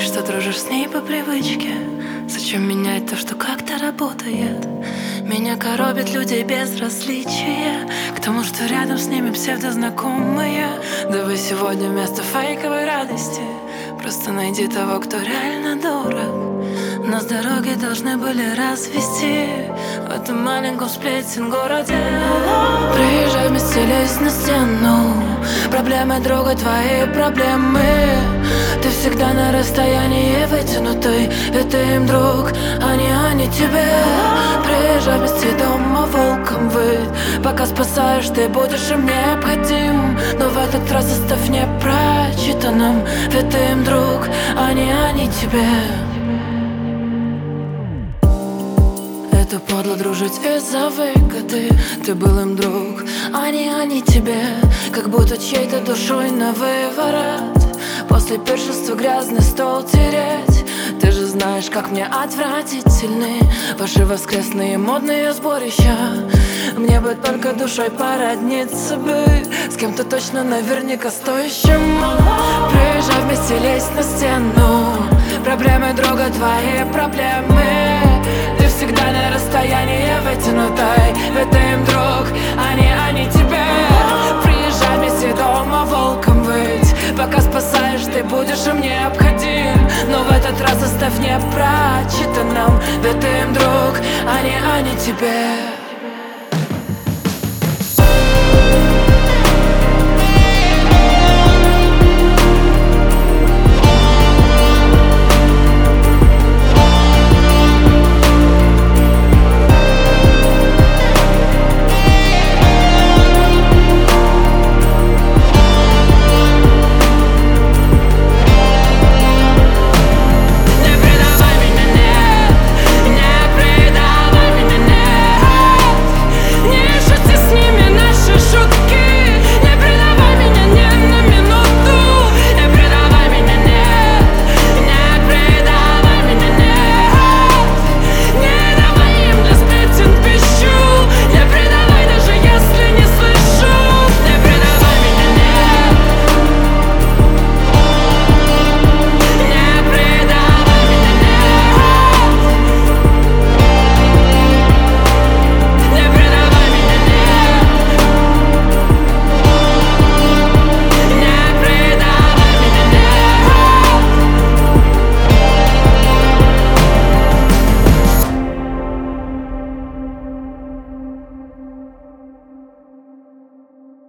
что дружишь с ней по привычке. Зачем менять то, что как-то работает? Меня коробят люди без различия к тому, что рядом с ними псевдознакомые. Давай сегодня вместо фейковой радости просто найди того, кто реально дорог. Нас дороги должны были развести в этом маленьком сплетен городе. Приезжай вместе, лезь на стену. Проблемы друга, твои проблемы. Ты всегда на расстоянии вытянутой, и ты им друг, а не тебе. Приезжай вместе, дома волком выть. Пока спасаешь, ты будешь им необходим. Но в этот раз оставь непрочитанным, ведь ты им друг, а не тебе. Это подло дружить из-за выгоды. Ты был им друг, а не тебе. Как будто чьей-то душой на выворот. После пиршества грязный стол тереть. Ты же знаешь, как мне отвратительны ваши воскресные модные сборища. Мне бы только душой породниться бы с кем-то точно наверняка стоящим. Приезжай вместе, лезь на стену. Проблемы друга, твои проблемы. Ты всегда на расстоянии вытянутой, ведь ты им друг, а не тебе. Приезжай вместе, дома волком выть. Пока спасаешь, ты будешь им необходим. Но в этот раз оставь непрочитанным, ведь ты им друг, а не тебе.